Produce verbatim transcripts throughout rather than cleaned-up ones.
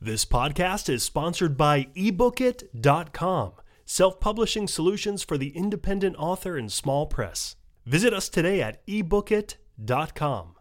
This podcast is sponsored by ebook it dot com, self-publishing solutions for the independent author and small press. Visit us today at ebook it dot com.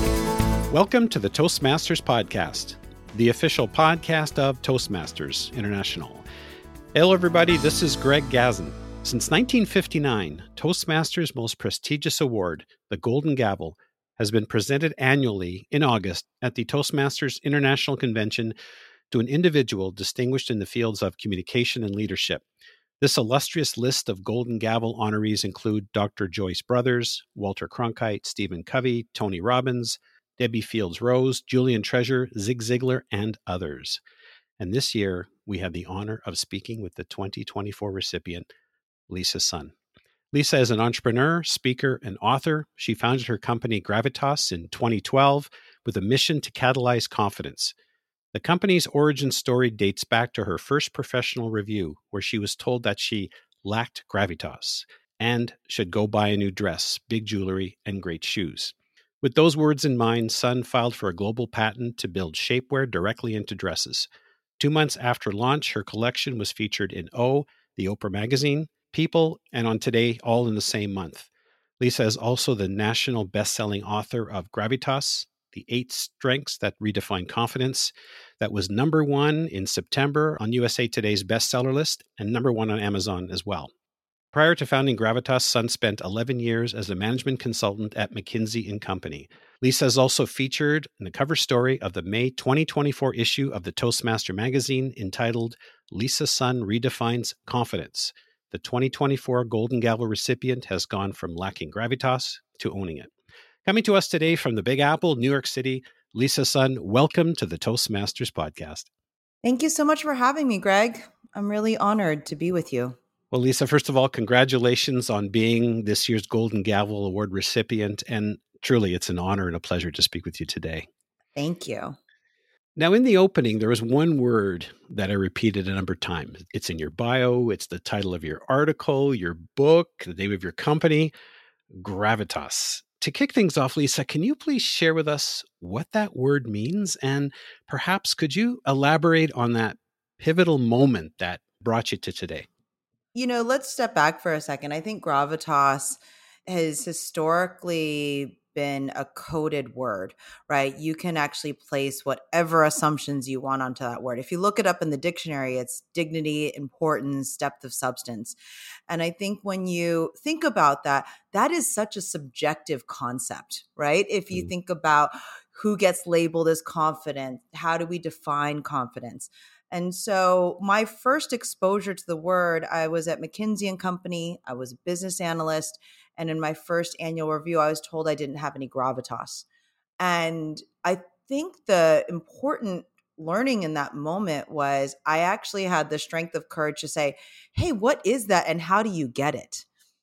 Welcome to the Toastmasters Podcast, the official podcast of Toastmasters International. Hello, everybody. This is Greg Gazin. Since nineteen fifty-nine, Toastmasters' most prestigious award, the Golden Gavel, has been presented annually in August at the Toastmasters International Convention to an individual distinguished in the fields of communication and leadership. This illustrious list of Golden Gavel honorees include Doctor Joyce Brothers, Walter Cronkite, Stephen Covey, Tony Robbins, Debbie Fields Rose, Julian Treasure, Zig Ziglar, and others. And this year, we had the honor of speaking with the twenty twenty-four recipient, Lisa Sun. Lisa is an entrepreneur, speaker, and author. She founded her company Gravitas in twenty twelve with a mission to catalyze confidence. The company's origin story dates back to her first professional review, where she was told that she lacked gravitas and should go buy a new dress, big jewelry, and great shoes. With those words in mind, Sun filed for a global patent to build shapewear directly into dresses. Two months after launch, her collection was featured in O, the Oprah magazine, People, and on Today, all in the same month. Lisa is also the national best-selling author of Gravitas, The Eight Strengths That Redefine Confidence, that was number one in September on U S A Today's bestseller list and number one on Amazon as well. Prior to founding Gravitas, Sun spent eleven years as a management consultant at McKinsey and Company. Lisa is also featured in the cover story of the May twenty twenty-four issue of the Toastmaster magazine entitled Lisa Sun Redefines Confidence. The twenty twenty-four Golden Gavel recipient has gone from lacking gravitas to owning it. Coming to us today from the Big Apple, New York City, Lisa Sun, welcome to the Toastmasters Podcast. Thank you so much for having me, Greg. I'm really honored to be with you. Well, Lisa, first of all, congratulations on being this year's Golden Gavel Award recipient. And truly, it's an honor and a pleasure to speak with you today. Thank you. Now, in the opening, there was one word that I repeated a number of times. It's in your bio. It's the title of your article, your book, the name of your company, Gravitas. To kick things off, Lisa, can you please share with us what that word means? And perhaps could you elaborate on that pivotal moment that brought you to today? You know, let's step back for a second. I think gravitas has historically been a coded word, right? You can actually place whatever assumptions you want onto that word. If you look it up in the dictionary, it's dignity, importance, depth of substance. And I think when you think about that, that is such a subjective concept, right? If you mm. think about who gets labeled as confident, how do we define confidence? And so my first exposure to the word, I was at McKinsey and Company. I was a business analyst. And in my first annual review, I was told I didn't have any gravitas. And I think the important learning in that moment was I actually had the strength of courage to say, hey, what is that? And how do you get it?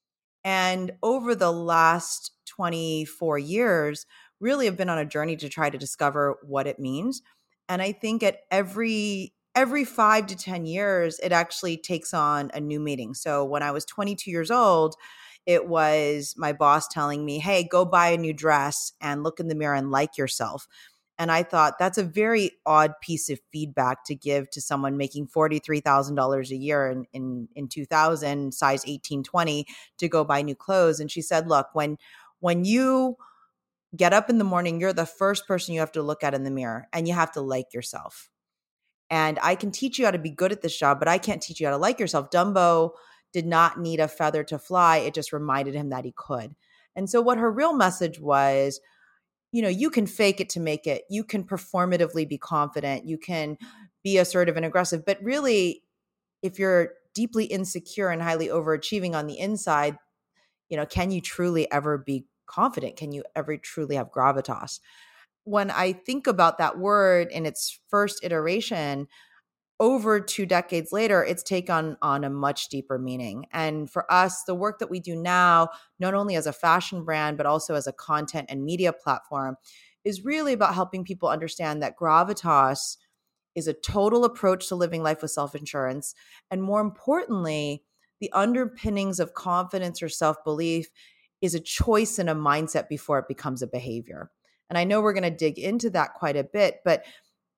And over the last twenty-four years, really have been on a journey to try to discover what it means. And I think at every Every five to ten years, it actually takes on a new meaning. So when I was twenty-two years old, it was my boss telling me, hey, go buy a new dress and look in the mirror and like yourself. And I thought that's a very odd piece of feedback to give to someone making forty-three thousand dollars a year in, in, in two thousand, size eighteen twenty, to go buy new clothes. And she said, look, when, when you get up in the morning, you're the first person you have to look at in the mirror and you have to like yourself. And I can teach you how to be good at this job, but I can't teach you how to like yourself. Dumbo did not need a feather to fly. It just reminded him that he could. And so what her real message was, you know, you can fake it to make it. You can performatively be confident. You can be assertive and aggressive. But really, if you're deeply insecure and highly overachieving on the inside, you know, can you truly ever be confident? Can you ever truly have gravitas? When I think about that word in its first iteration, over two decades later, it's taken on a much deeper meaning. And for us, the work that we do now, not only as a fashion brand, but also as a content and media platform, is really about helping people understand that gravitas is a total approach to living life with self-insurance. And more importantly, the underpinnings of confidence or self-belief is a choice and a mindset before it becomes a behavior. And I know we're going to dig into that quite a bit, but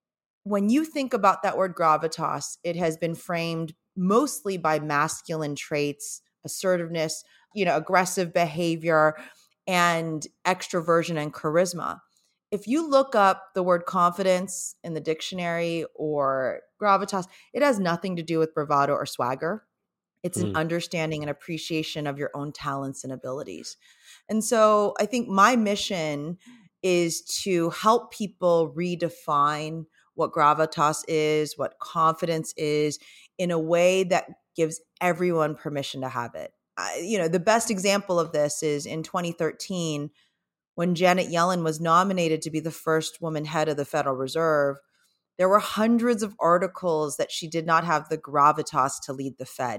when you think about that word gravitas, it has been framed mostly by masculine traits, assertiveness, you know, aggressive behavior, and extroversion and charisma. If you look up the word confidence in the dictionary or gravitas, it has nothing to do with bravado or swagger. It's an Mm. understanding and appreciation of your own talents and abilities. And so I think my mission is to help people redefine what gravitas is, what confidence is, in a way that gives everyone permission to have it. I, you know, the best example of this is in twenty thirteen, when Janet Yellen was nominated to be the first woman head of the Federal Reserve. There were hundreds of articles that she did not have the gravitas to lead the Fed.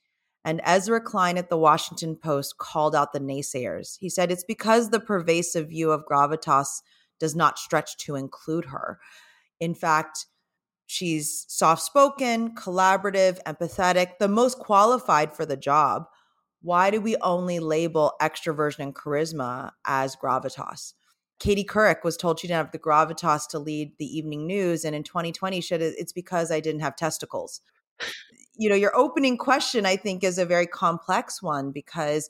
And Ezra Klein at the Washington Post called out the naysayers. He said it's because the pervasive view of gravitas does not stretch to include her. In fact, she's soft-spoken, collaborative, empathetic, the most qualified for the job. Why do we only label extroversion and charisma as gravitas? Katie Couric was told she didn't have the gravitas to lead the evening news. And in twenty twenty, she said, it's because I didn't have testicles. You know, your opening question, I think, is a very complex one because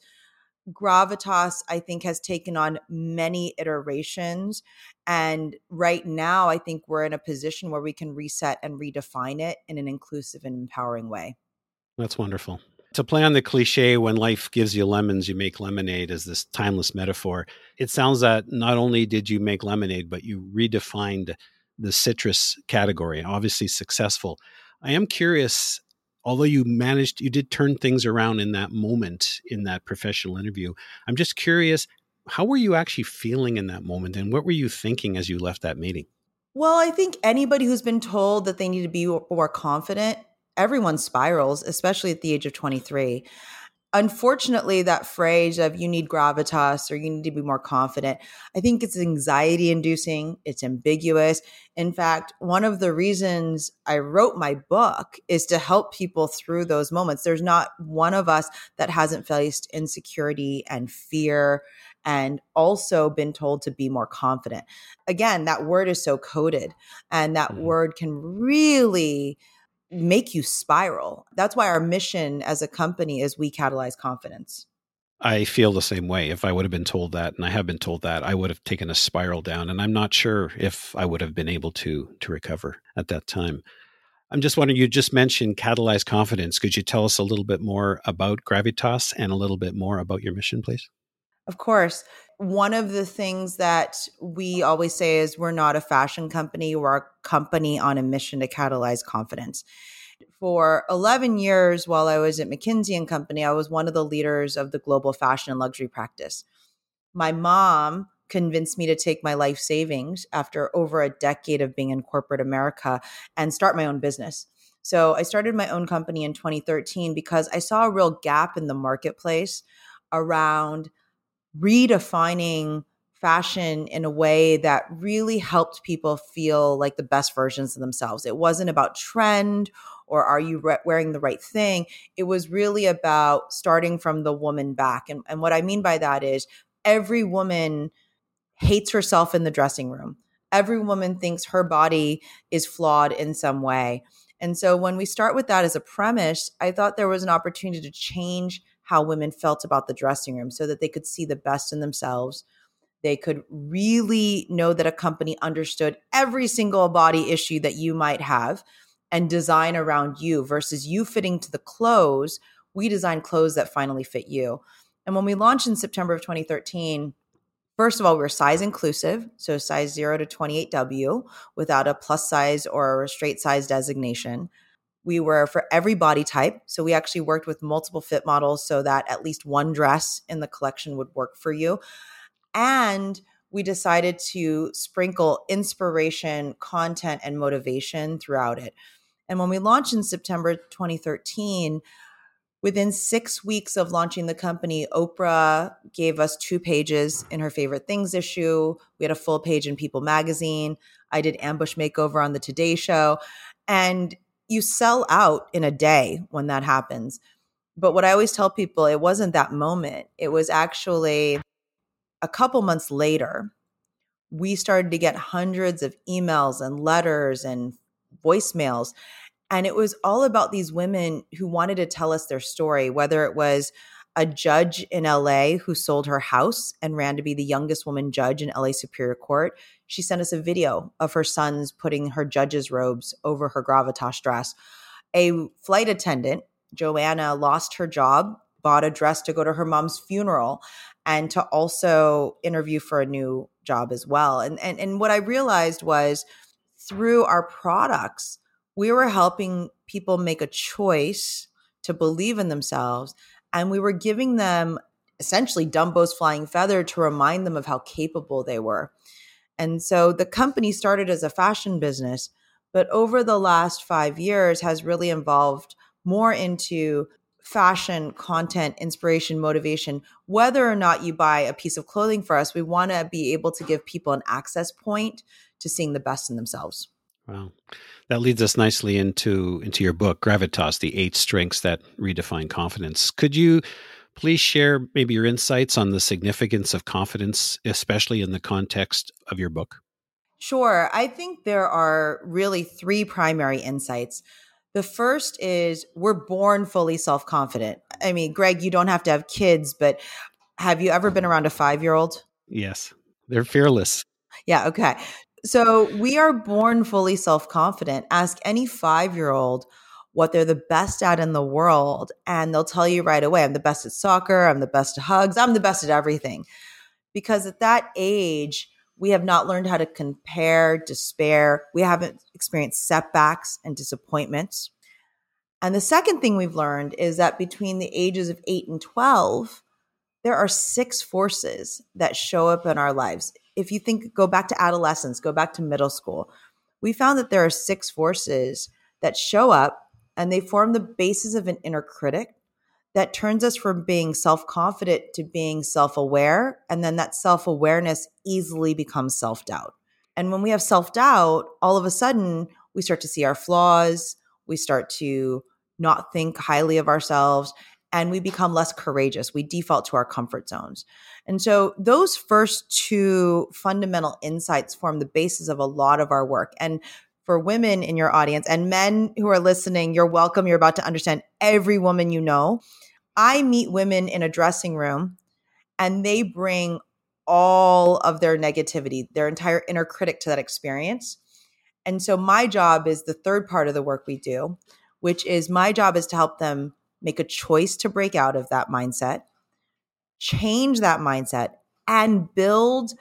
gravitas, I think, has taken on many iterations. And right now, I think we're in a position where we can reset and redefine it in an inclusive and empowering way. That's wonderful. To play on the cliche, when life gives you lemons, you make lemonade, is this timeless metaphor. It sounds that not only did you make lemonade, but you redefined the citrus category, obviously successful. I am curious, although you managed, you did turn things around in that moment in that professional interview. I'm just curious, how were you actually feeling in that moment? And what were you thinking as you left that meeting? Well, I think anybody who's been told that they need to be more confident, everyone spirals, especially at the age of twenty-three. Unfortunately, that phrase of you need gravitas or you need to be more confident, I think it's anxiety inducing. It's ambiguous. In fact, one of the reasons I wrote my book is to help people through those moments. There's not one of us that hasn't faced insecurity and fear and also been told to be more confident. Again, that word is so coded, and that mm-hmm. word can really make you spiral. That's why our mission as a company is we catalyze confidence. I feel the same way. If I would have been told that, and I have been told that, I would have taken a spiral down, and I'm not sure if I would have been able to to recover at that time. I'm just wondering, you just mentioned catalyze confidence. Could you tell us a little bit more about Gravitas and a little bit more about your mission, please? Of course. One of the things that we always say is we're not a fashion company. We're a company on a mission to catalyze confidence. For eleven years, while I was at McKinsey and Company, I was one of the leaders of the global fashion and luxury practice. My mom convinced me to take my life savings after over a decade of being in corporate America and start my own business. So I started my own company in twenty thirteen because I saw a real gap in the marketplace around redefining fashion in a way that really helped people feel like the best versions of themselves. It wasn't about trend or are you re- wearing the right thing? It was really about starting from the woman back. And, and what I mean by that is every woman hates herself in the dressing room. Every woman thinks her body is flawed in some way. And so when we start with that as a premise, I thought there was an opportunity to change how women felt about the dressing room so that they could see the best in themselves. They could really know that a company understood every single body issue that you might have and design around you versus you fitting to the clothes. We design clothes that finally fit you. And when we launched in September of twenty thirteen, first of all, we were size inclusive, so size zero to twenty-eight W without a plus size or a straight size designation. We were for every body type. So we actually worked with multiple fit models so that at least one dress in the collection would work for you. And we decided to sprinkle inspiration, content, and motivation throughout it. And when we launched in September twenty thirteen, within six weeks of launching the company, Oprah gave us two pages in her Favorite Things issue. We had a full page in People magazine. I did Ambush Makeover on the Today Show. And you sell out in a day when that happens. But what I always tell people, it wasn't that moment. It was actually a couple months later, we started to get hundreds of emails and letters and voicemails. And it was all about these women who wanted to tell us their story, whether it was a judge in L A who sold her house and ran to be the youngest woman judge in L A Superior Court. She sent us a video of her sons putting her judge's robes over her gravitas dress. A flight attendant, Joanna, lost her job, bought a dress to go to her mom's funeral and to also interview for a new job as well. And, and, and what I realized was through our products, we were helping people make a choice to believe in themselves. And we were giving them essentially Dumbo's flying feather to remind them of how capable they were. And so the company started as a fashion business, but over the last five years has really evolved more into fashion, content, inspiration, motivation. Whether or not you buy a piece of clothing for us, we want to be able to give people an access point to seeing the best in themselves. Wow. That leads us nicely into, into your book, Gravitas, the Eight Strengths That Redefine Confidence. Could you please share maybe your insights on the significance of confidence, especially in the context of your book? Sure. I think there are really three primary insights. The first is we're born fully self-confident. I mean, Greg, you don't have to have kids, but have you ever been around a five-year-old? Yes. They're fearless. Yeah. Okay. So we are born fully self-confident. Ask any five-year-old what they're the best at in the world, and they'll tell you right away, I'm the best at soccer, I'm the best at hugs, I'm the best at everything. Because at that age, we have not learned how to compare, despair. We haven't experienced setbacks and disappointments. And the second thing we've learned is that between the ages of eight and twelve, there are six forces that show up in our lives. If you think, go back to adolescence, go back to middle school, we found that there are six forces that show up and they form the basis of an inner critic that turns us from being self-confident to being self-aware. And then that self-awareness easily becomes self-doubt. And when we have self-doubt, all of a sudden we start to see our flaws. We start to not think highly of ourselves, and we become less courageous. We default to our comfort zones. And so those first two fundamental insights form the basis of a lot of our work. And for women in your audience and men who are listening, you're welcome. You're about to understand every woman you know. I meet women in a dressing room and they bring all of their negativity, their entire inner critic to that experience. And so my job is the third part of the work we do, which is my job is to help them make a choice to break out of that mindset, change that mindset, and build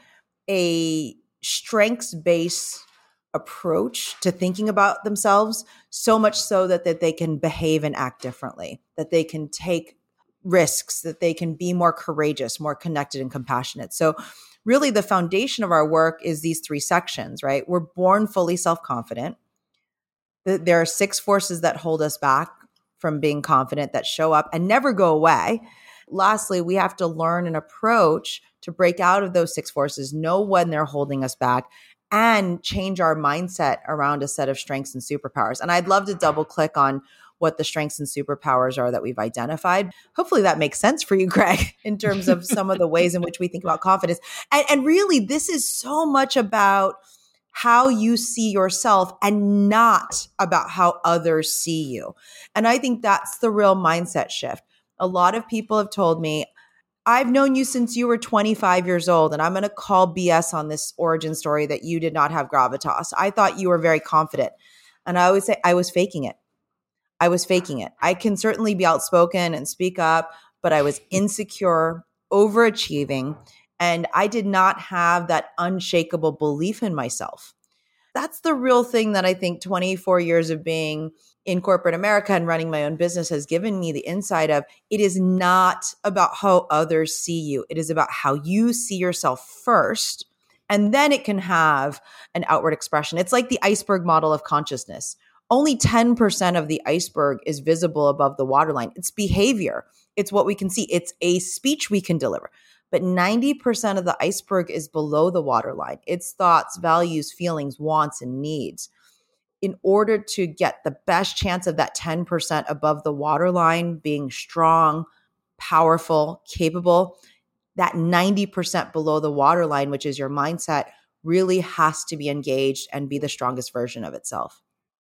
a strengths-based approach to thinking about themselves, so much so that, that they can behave and act differently, that they can take risks, that they can be more courageous, more connected and compassionate. So really the foundation of our work is these three sections, right? We're born fully self-confident. There are six forces that hold us back from being confident that show up and never go away. Lastly, we have to learn an approach to break out of those six forces, know when they're holding us back, and change our mindset around a set of strengths and superpowers. And I'd love to double click on what the strengths and superpowers are that we've identified. Hopefully that makes sense for you, Greg, in terms of some of the ways in which we think about confidence. And, and really, this is so much about how you see yourself and not about how others see you. And I think that's the real mindset shift. A lot of people have told me, I've known you since you were twenty-five years old, and I'm going to call B S on this origin story that you did not have gravitas. I thought you were very confident. And I always say, I was faking it. I was faking it. I can certainly be outspoken and speak up, but I was insecure, overachieving, and I did not have that unshakable belief in myself. That's the real thing that I think twenty-four years of being in corporate America and running my own business has given me the insight of it is not about how others see you. It is about how you see yourself first, and then it can have an outward expression. It's like the iceberg model of consciousness. Only ten percent of the iceberg is visible above the waterline. It's behavior. It's what we can see. It's a speech we can deliver. But ninety percent of the iceberg is below the waterline. It's thoughts, values, feelings, wants, and needs. In order to get the best chance of that ten percent above the waterline being strong, powerful, capable, that ninety percent below the waterline, which is your mindset, really has to be engaged and be the strongest version of itself.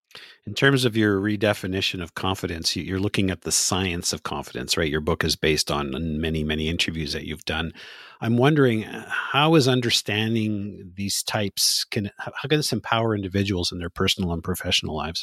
In terms of your redefinition of confidence, you- you're looking at the science of confidence, right? Your book is based on many, many interviews that you've done. I'm wondering, how is understanding these types, can how can this empower individuals in their personal and professional lives?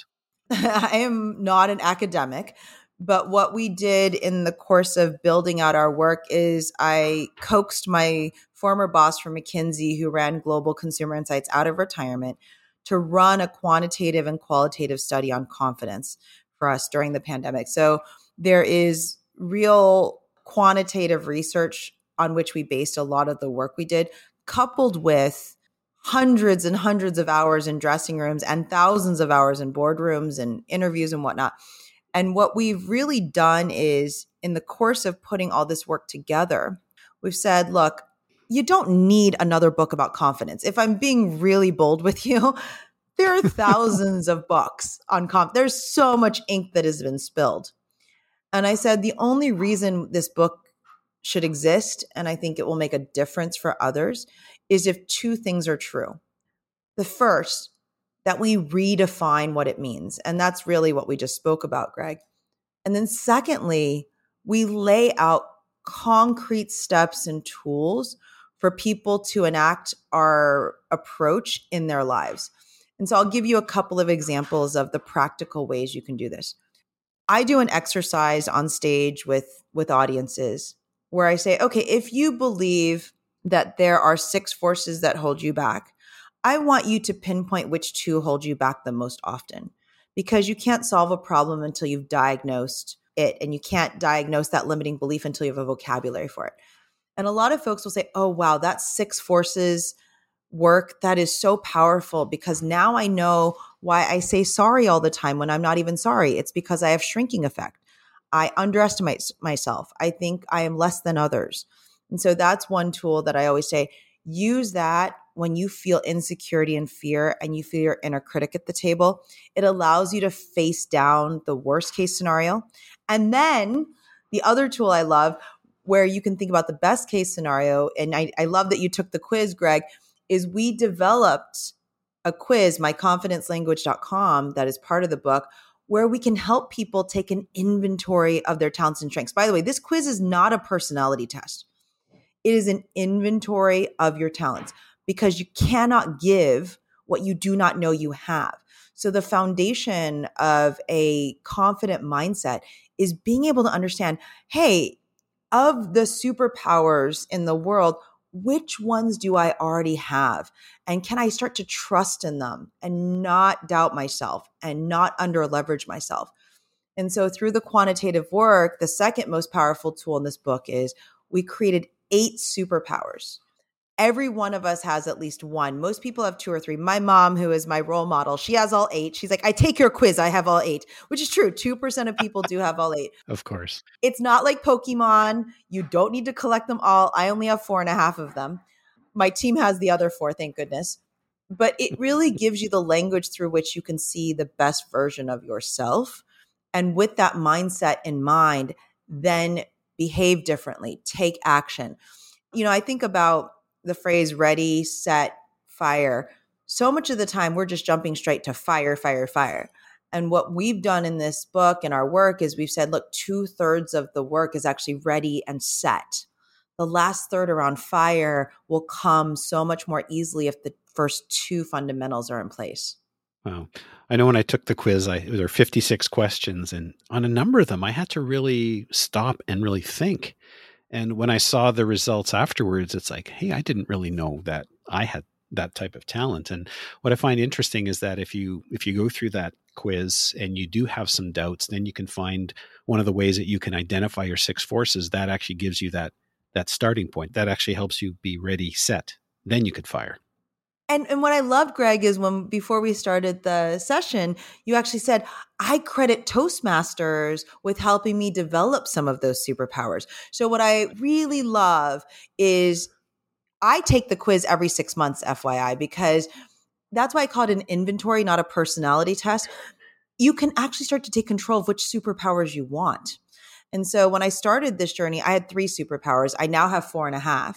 I am not an academic, but what we did in the course of building out our work is I coaxed my former boss from McKinsey, who ran Global Consumer Insights, out of retirement to run a quantitative and qualitative study on confidence for us during the pandemic. So there is real quantitative research on which we based a lot of the work we did, coupled with hundreds and hundreds of hours in dressing rooms and thousands of hours in boardrooms and interviews and whatnot. And what we've really done is, in the course of putting all this work together, we've said, look, you don't need another book about confidence. If I'm being really bold with you, there are thousands of books on confidence. There's so much ink that has been spilled. And I said, the only reason this book should exist, and I think it will make a difference for others, is if two things are true. The first, that we redefine what it means. And that's really what we just spoke about, Greg. And then secondly, we lay out concrete steps and tools for people to enact our approach in their lives. And so I'll give you a couple of examples of the practical ways you can do this. I do an exercise on stage with, with audiences where I say, okay, if you believe that there are six forces that hold you back, I want you to pinpoint which two hold you back the most often, because you can't solve a problem until you've diagnosed it, and you can't diagnose that limiting belief until you have a vocabulary for it. And a lot of folks will say, oh, wow, that six forces work, that is so powerful, because now I know why I say sorry all the time when I'm not even sorry. It's because I have shrinking effect. I underestimate myself. I think I am less than others. And so that's one tool that I always say, use that when you feel insecurity and fear and you feel your inner critic at the table. It allows you to face down the worst case scenario. And then the other tool I love, where you can think about the best case scenario, and I, I love that you took the quiz, Greg, is we developed a quiz, my confidence language dot com, that is part of the book, where we can help people take an inventory of their talents and strengths. By the way, this quiz is not a personality test. It is an inventory of your talents, because you cannot give what you do not know you have. So the foundation of a confident mindset is being able to understand, hey, of the superpowers in the world, which ones do I already have? And can I start to trust in them and not doubt myself and not under leverage myself? And so through the quantitative work, the second most powerful tool in this book is we created eight superpowers. Every one of us has at least one. Most people have two or three. My mom, who is my role model, she has all eight. She's like, I take your quiz, I have all eight, which is true. two percent of people do have all eight. Of course. It's not like Pokemon. You don't need to collect them all. I only have four and a half of them. My team has the other four, thank goodness. But it really gives you the language through which you can see the best version of yourself. And with that mindset in mind, then behave differently, take action. You know, I think about the phrase ready, set, fire. So much of the time we're just jumping straight to fire, fire, fire. And what we've done in this book and our work is we've said, look, two thirds of the work is actually ready and set. The last third around fire will come so much more easily if the first two fundamentals are in place. Wow. I know when I took the quiz, I, there were fifty-six questions, and on a number of them, I had to really stop and really think. And when I saw the results afterwards, it's like, hey, I didn't really know that I had that type of talent. And what I find interesting is that if you if you go through that quiz and you do have some doubts, then you can find one of the ways that you can identify your six forces. That actually gives you that that starting point. That actually helps you be ready, set. Then you could fire. And and what I love, Greg, is when before we started the session, you actually said, I credit Toastmasters with helping me develop some of those superpowers. So what I really love is I take the quiz every six months, F Y I, because that's why I call it an inventory, not a personality test. You can actually start to take control of which superpowers you want. And so when I started this journey, I had three superpowers. I now have four and a half.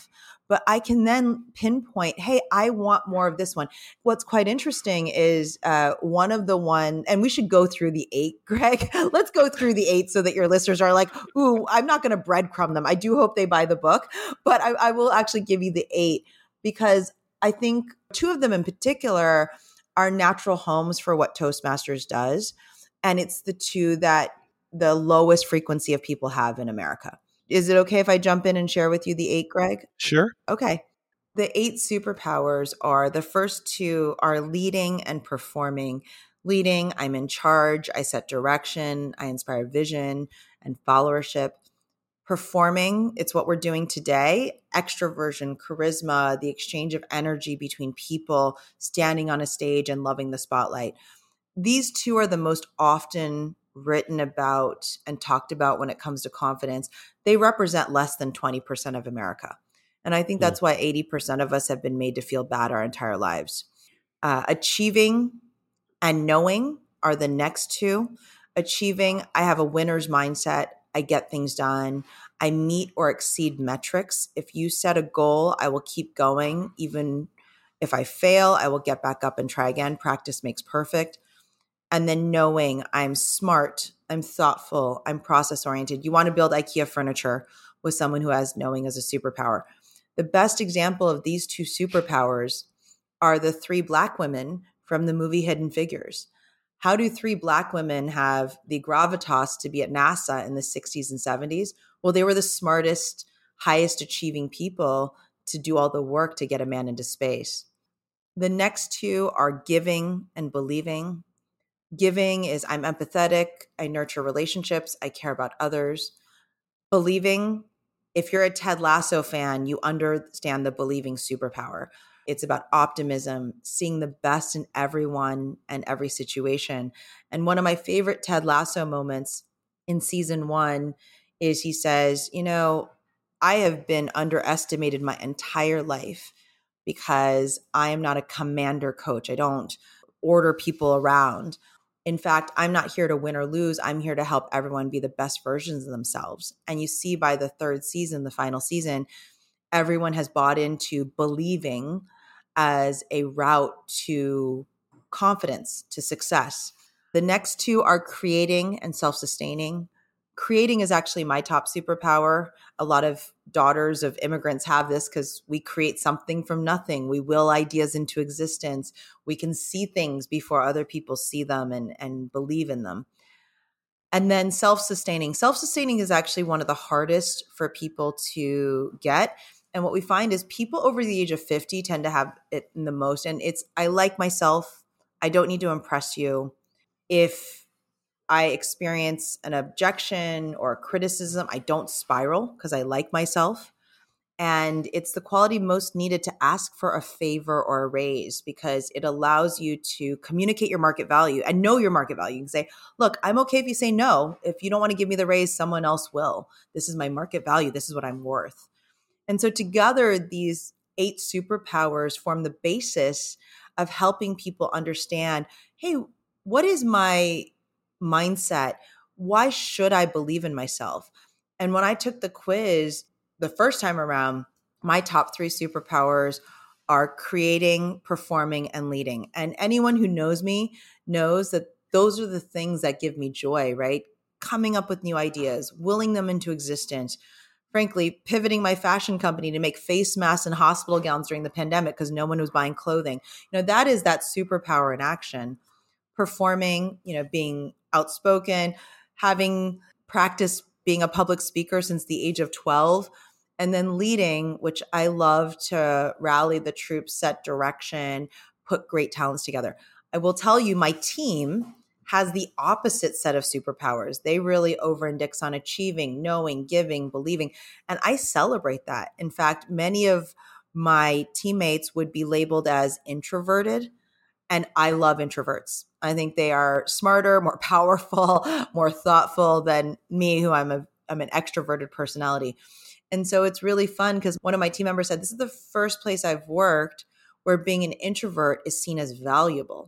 but I can then pinpoint, hey, I want more of this one. What's quite interesting is uh, one of the one, and we should go through the eight, Greg. Let's go through the eight so that your listeners are like, ooh, I'm not going to breadcrumb them. I do hope they buy the book, but I, I will actually give you the eight because I think two of them in particular are natural homes for what Toastmasters does. And it's the two that the lowest frequency of people have in America. Is it okay if I jump in and share with you the eight, Greg? Sure. Okay. The eight superpowers are the first two are leading and performing. Leading, I'm in charge. I set direction. I inspire vision and followership. Performing, it's what we're doing today. Extroversion, charisma, the exchange of energy between people, standing on a stage and loving the spotlight. These two are the most often written about and talked about when it comes to confidence. They represent less than twenty percent of America. And I think that's why eighty percent of us have been made to feel bad our entire lives. Uh, achieving and knowing are the next two. Achieving, I have a winner's mindset. I get things done. I meet or exceed metrics. If you set a goal, I will keep going. Even if I fail, I will get back up and try again. Practice makes perfect. And then knowing I'm smart, I'm thoughtful, I'm process oriented. You want to build IKEA furniture with someone who has knowing as a superpower. The best example of these two superpowers are the three Black women from the movie Hidden Figures. How do three Black women have the gravitas to be at NASA in the sixties and seventies? Well, they were the smartest, highest achieving people to do all the work to get a man into space. The next two are giving and believing. Giving is I'm empathetic, I nurture relationships, I care about others. Believing, if you're a Ted Lasso fan, you understand the believing superpower. It's about optimism, seeing the best in everyone and every situation. And one of my favorite Ted Lasso moments in season one is he says, you know, I have been underestimated my entire life because I am not a commander coach. I don't order people around. In fact, I'm not here to win or lose. I'm here to help everyone be the best versions of themselves. And you see by the third season, the final season, everyone has bought into believing as a route to confidence, to success. The next two are creating and self-sustaining. Creating is actually my top superpower. A lot of daughters of immigrants have this because we create something from nothing. We will ideas into existence. We can see things before other people see them and, and believe in them. And then self-sustaining. Self-sustaining is actually one of the hardest for people to get. And what we find is people over the age of fifty tend to have it the most. And it's, I like myself. I don't need to impress you. If I experience an objection or a criticism, I don't spiral because I like myself. And it's the quality most needed to ask for a favor or a raise because it allows you to communicate your market value and know your market value. You can say, look, I'm okay if you say no. If you don't want to give me the raise, someone else will. This is my market value. This is what I'm worth. And so together, these eight superpowers form the basis of helping people understand, hey, what is my mindset? Why should I believe in myself? And when I took the quiz the first time around, my top three superpowers are creating, performing, and leading. And anyone who knows me knows that those are the things that give me joy, right? Coming up with new ideas, willing them into existence. Frankly, pivoting my fashion company to make face masks and hospital gowns during the pandemic because no one was buying clothing. You know, that is that superpower in action. Performing, you know, being outspoken, having practiced being a public speaker since the age of twelve, and then leading, which I love to rally the troops, set direction, put great talents together. I will tell you, my team has the opposite set of superpowers. They really over-index on achieving, knowing, giving, believing, and I celebrate that. In fact, many of my teammates would be labeled as introverted, and I love introverts. I think they are smarter, more powerful, more thoughtful than me, who I'm a I'm an extroverted personality. And so it's really fun because one of my team members said, this is the first place I've worked where being an introvert is seen as valuable.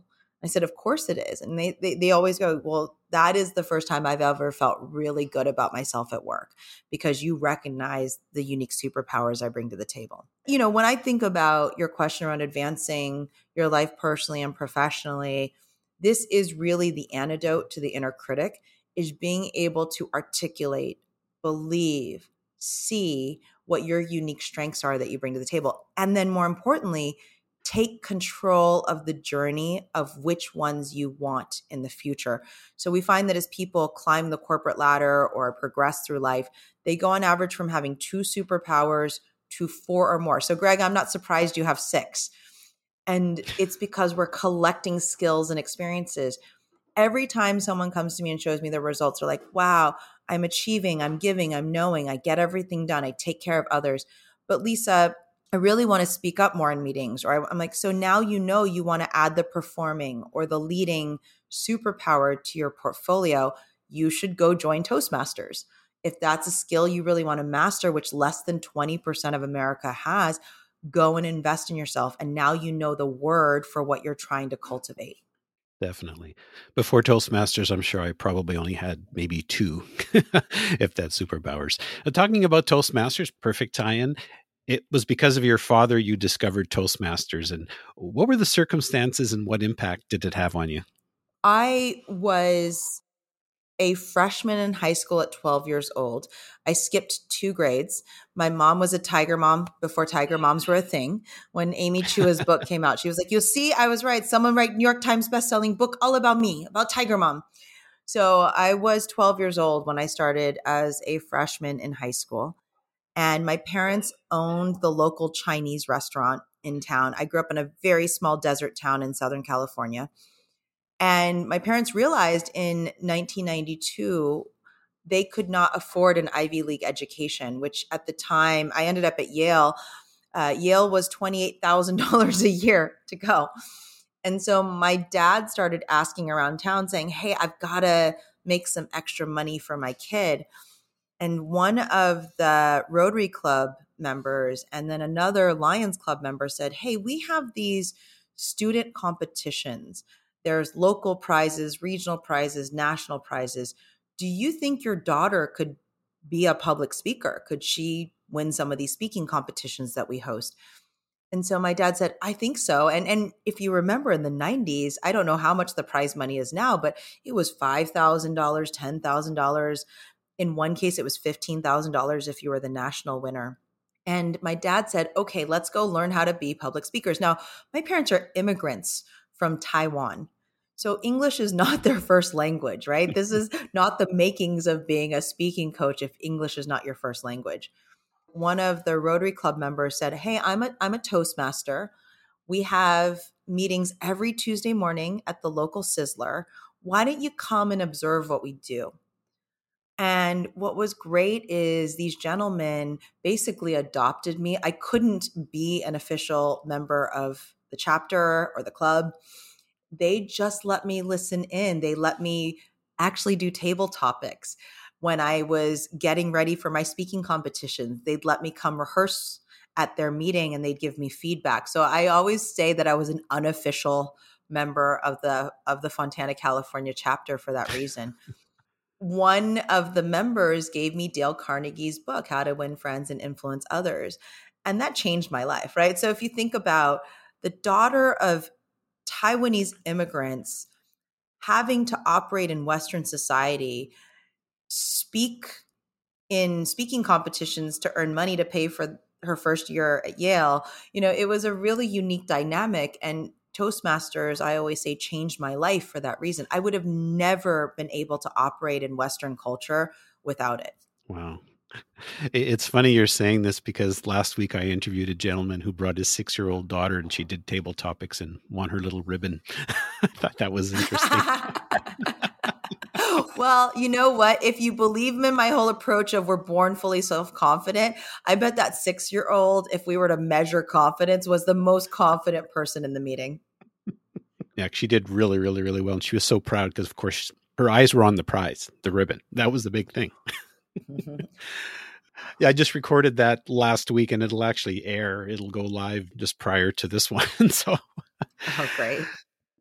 I said, of course it is. And they, they, they always go, well, that is the first time I've ever felt really good about myself at work, because you recognize the unique superpowers I bring to the table. You know, when I think about your question around advancing your life personally and professionally, this is really the antidote to the inner critic, is being able to articulate, believe, see what your unique strengths are that you bring to the table. And then more importantly, take control of the journey of which ones you want in the future. So we find that as people climb the corporate ladder or progress through life, they go on average from having two superpowers to four or more. So Greg, I'm not surprised you have six. And it's because we're collecting skills and experiences. Every time someone comes to me and shows me their results, they're like, wow, I'm achieving, I'm giving, I'm knowing, I get everything done, I take care of others. But Lisa, I really want to speak up more in meetings. Or I'm like, so now you know you want to add the performing or the leading superpower to your portfolio. You should go join Toastmasters. If that's a skill you really want to master, which less than twenty percent of America has, go and invest in yourself. And now you know the word for what you're trying to cultivate. Definitely. Before Toastmasters, I'm sure I probably only had maybe two, if that's superpowers. Uh, talking about Toastmasters, perfect tie-in. It was because of your father you discovered Toastmasters. And what were the circumstances and what impact did it have on you? I was a freshman in high school at twelve years old. I skipped two grades. My mom was a Tiger Mom before Tiger Moms were a thing. When Amy Chua's book came out, she was like, you'll see, I was right. Someone write New York Times bestselling book all about me, about Tiger Mom. So I was twelve years old when I started as a freshman in high school. And my parents owned the local Chinese restaurant in town. I grew up in a very small desert town in Southern California. And my parents realized in nineteen ninety-two, they could not afford an Ivy League education, which at the time, I ended up at Yale. Uh, Yale was twenty-eight thousand dollars a year to go. And so my dad started asking around town saying, hey, I've got to make some extra money for my kid. And one of the Rotary Club members and then another Lions Club member said, hey, we have these student competitions. There's local prizes, regional prizes, national prizes. Do you think your daughter could be a public speaker? Could she win some of these speaking competitions that we host? And so my dad said, I think so. And and if you remember in the nineties, I don't know how much the prize money is now, but it was five thousand dollars, ten thousand dollars. In one case, it was fifteen thousand dollars if you were the national winner. And my dad said, okay, let's go learn how to be public speakers. Now, my parents are immigrants from Taiwan. So English is not their first language, right? This is not the makings of being a speaking coach if English is not your first language. One of the Rotary Club members said, hey, I'm a, I'm a Toastmaster. We have meetings every Tuesday morning at the local Sizzler. Why don't you come and observe what we do? And what was great is these gentlemen basically adopted me. I couldn't be an official member of the chapter or the club. They just let me listen in. They let me actually do table topics. When I was getting ready for my speaking competitions, they'd let me come rehearse at their meeting and they'd give me feedback. So I always say that I was an unofficial member of the of the Fontana, California chapter for that reason. One of the members gave me Dale Carnegie's book, How to Win Friends and Influence Others. And that changed my life, right? So if you think about the daughter of Taiwanese immigrants having to operate in Western society, speak in speaking competitions to earn money to pay for her first year at Yale, you know, it was a really unique dynamic. And Toastmasters, I always say, changed my life for that reason. I would have never been able to operate in Western culture without it. Wow. It's funny you're saying this because last week I interviewed a gentleman who brought his six-year-old daughter and she did table topics and won her little ribbon. I thought that was interesting. Well, you know what? If you believe in my whole approach of we're born fully self-confident, I bet that six-year-old, if we were to measure confidence, was the most confident person in the meeting. Yeah, she did really, really, really well. And she was so proud because, of course, her eyes were on the prize, the ribbon. That was the big thing. Mm-hmm. Yeah, I just recorded that last week and it'll actually air. It'll go live just prior to this one. So, oh, great.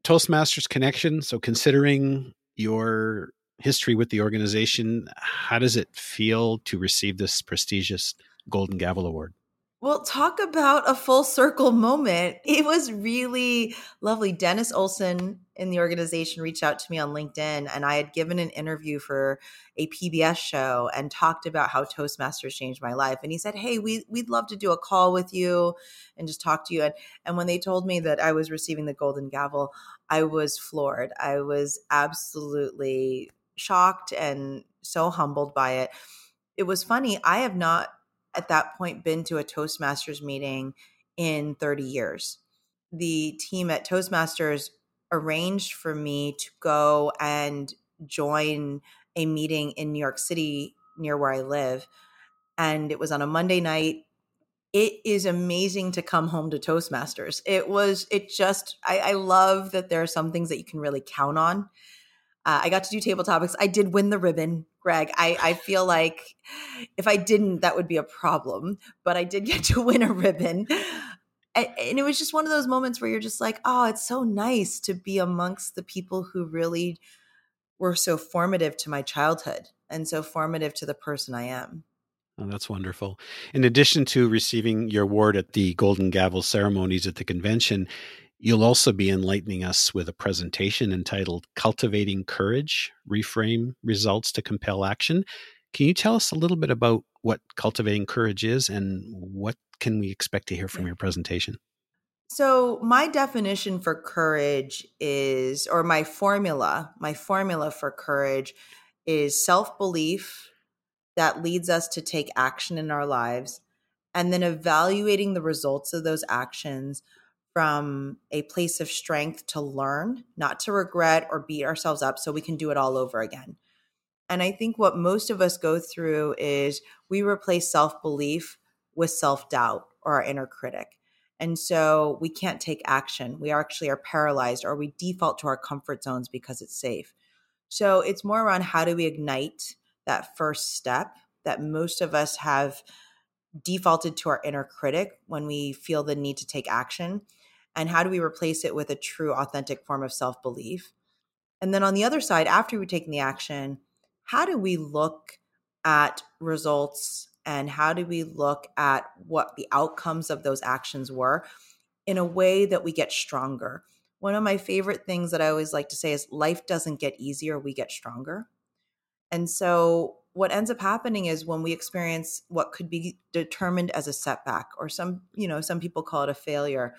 Toastmasters connection. So considering your history with the organization, how does it feel to receive this prestigious Golden Gavel Award? Well, talk about a full circle moment. It was really lovely. Dennis Olson in the organization reached out to me on LinkedIn, and I had given an interview for a P B S show and talked about how Toastmasters changed my life. And he said, hey, we, we'd love to do a call with you and just talk to you. And, and when they told me that I was receiving the Golden Gavel, I was floored. I was absolutely shocked and so humbled by it. It was funny. I have not at that point been to a Toastmasters meeting in thirty years. The team at Toastmasters arranged for me to go and join a meeting in New York City near where I live. And it was on a Monday night. It is amazing to come home to Toastmasters. It was, it just, I, I love that there are some things that you can really count on. Uh, I got to do table topics. I did win the ribbon, Greg. I, I feel like if I didn't, that would be a problem. But I did get to win a ribbon. And, and it was just one of those moments where you're just like, oh, it's so nice to be amongst the people who really were so formative to my childhood and so formative to the person I am. Oh, that's wonderful. In addition to receiving your award at the Golden Gavel ceremonies at the convention, you'll also be enlightening us with a presentation entitled Cultivating Courage, Reframe Results to Compel Action. Can you tell us a little bit about what Cultivating Courage is and what can we expect to hear from your presentation? So my definition for courage is, or my formula, my formula for courage is self-belief that leads us to take action in our lives, and then evaluating the results of those actions from a place of strength to learn, not to regret or beat ourselves up so we can do it all over again. And I think what most of us go through is we replace self-belief with self-doubt or our inner critic. And so we can't take action. We actually are paralyzed, or we default to our comfort zones because it's safe. So it's more around how do we ignite that first step that most of us have defaulted to our inner critic when we feel the need to take action. And how do we replace it with a true, authentic form of self-belief? And then on the other side, after we've taken the action, how do we look at results and how do we look at what the outcomes of those actions were in a way that we get stronger? One of my favorite things that I always like to say is life doesn't get easier, we get stronger. And so what ends up happening is when we experience what could be determined as a setback, or some, you know, some people call it a failure,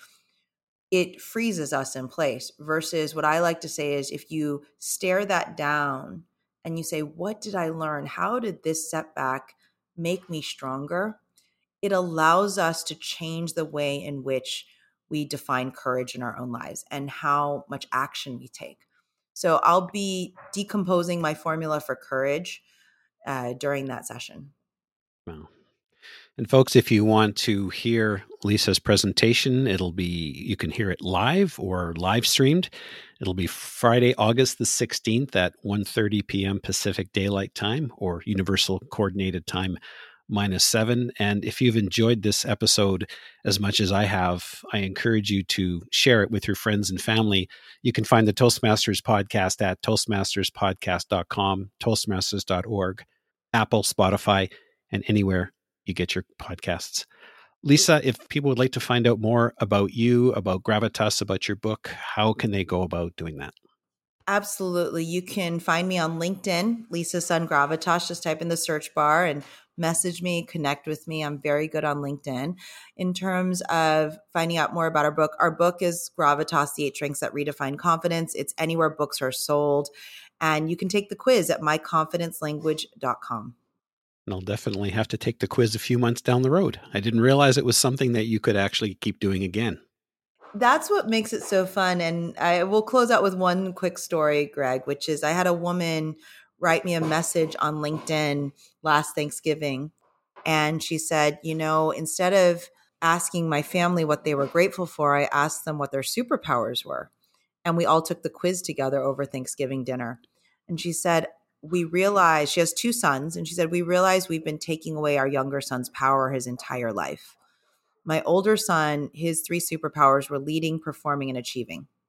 it freezes us in place, versus what I like to say is if you stare that down and you say, what did I learn? How did this setback make me stronger? It allows us to change the way in which we define courage in our own lives and how much action we take. So I'll be decomposing my formula for courage uh, during that session. Wow. And folks, if you want to hear Lisa's presentation, it'll be, you can hear it live or live streamed. It'll be Friday, August the sixteenth at one thirty p.m. Pacific Daylight Time, or Universal Coordinated Time minus seven. And if you've enjoyed this episode as much as I have, I encourage you to share it with your friends and family. You can find the Toastmasters podcast at toastmasters podcast dot com, toastmasters dot org, Apple, Spotify, and anywhere you get your podcasts. Lisa, if people would like to find out more about you, about Gravitas, about your book, how can they go about doing that? Absolutely. You can find me on LinkedIn, Lisa Sun Gravitas. Just type in the search bar and message me, connect with me. I'm very good on LinkedIn. In terms of finding out more about our book, our book is Gravitas, the Eight Strengths That Redefine Confidence. It's anywhere books are sold. And you can take the quiz at my confidence language dot com. And I'll definitely have to take the quiz a few months down the road. I didn't realize it was something that you could actually keep doing again. That's what makes it so fun. And I will close out with one quick story, Greg, which is I had a woman write me a message on LinkedIn last Thanksgiving. And she said, you know, instead of asking my family what they were grateful for, I asked them what their superpowers were. And we all took the quiz together over Thanksgiving dinner. And she said, we realized, she has two sons, and she said, we realized we've been taking away our younger son's power his entire life. My older son, his three superpowers were leading, performing, and achieving.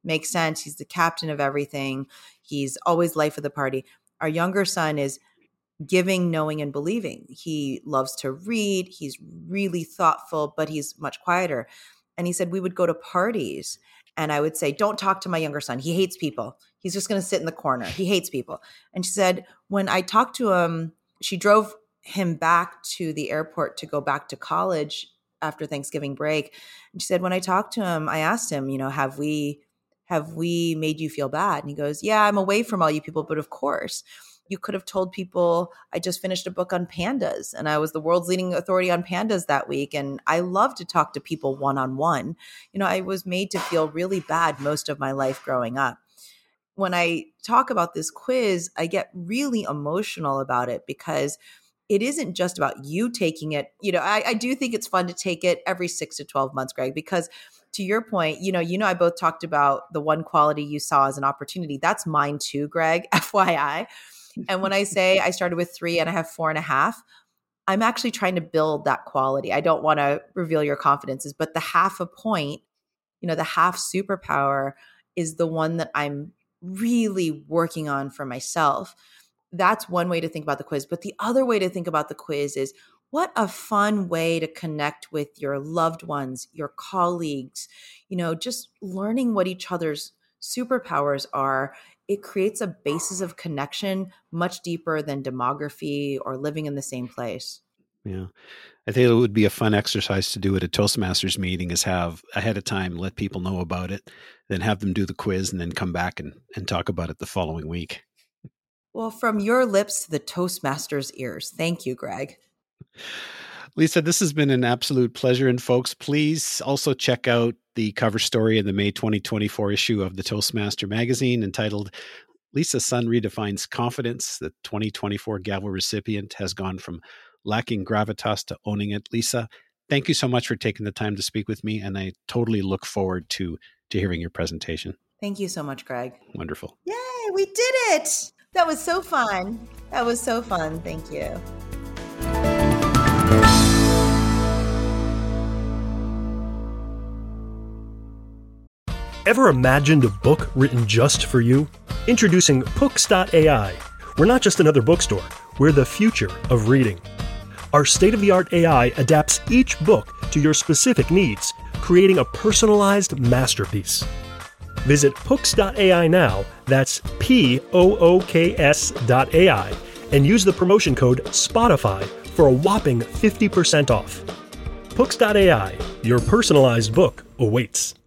makes sense. He's the captain of everything. He's always life of the party. Our younger son is giving, knowing, and believing. He loves to read. He's really thoughtful, but he's much quieter. And he said we would go to parties and I would say, don't talk to my younger son. He hates people. He's just going to sit in the corner. He hates people. And she said, when I talked to him, she drove him back to the airport to go back to college after Thanksgiving break. And she said, when I talked to him, I asked him, you know, have we, have we made you feel bad? And he goes, yeah, I'm away from all you people, but of course. You could have told people I just finished a book on pandas and I was the world's leading authority on pandas that week. And I love to talk to people one-on-one. You know, I was made to feel really bad most of my life growing up. When I talk about this quiz, I get really emotional about it because it isn't just about you taking it. You know, I, I do think it's fun to take it every six to twelve months, Greg, because to your point, you know, you know, I both talked about the one quality you saw as an opportunity. That's mine too, Greg, F Y I. And when I say I started with three and I have four and a half, I'm actually trying to build that quality. I don't want to reveal your confidences, but the half a point, you know, the half superpower is the one that I'm really working on for myself. That's one way to think about the quiz. But the other way to think about the quiz is what a fun way to connect with your loved ones, your colleagues, you know, just learning what each other's superpowers are. It creates a basis of connection much deeper than demography or living in the same place. Yeah. I think it would be a fun exercise to do at a Toastmasters meeting is have ahead of time, let people know about it, then have them do the quiz and then come back and, and talk about it the following week. Well, from your lips to the Toastmasters' ears. Thank you, Greg. Lisa, this has been an absolute pleasure. And folks, please also check out the cover story in the May twenty twenty-four issue of the Toastmaster magazine entitled Lisa's Son Redefines Confidence. The twenty twenty-four Gavel recipient has gone from lacking gravitas to owning it. Lisa, thank you so much for taking the time to speak with me. And I totally look forward to, to hearing your presentation. Thank you so much, Greg. Wonderful. Yay, we did it. That was so fun. That was so fun. Thank you. Ever imagined a book written just for you? Introducing Pooks dot A I. We're not just another bookstore, we're the future of reading. Our state-of-the-art A I adapts each book to your specific needs, creating a personalized masterpiece. Visit Pooks dot A I now, that's P O O K S dot A I, and use the promotion code Spotify for a whopping fifty percent off. Pooks dot A I, your personalized book awaits.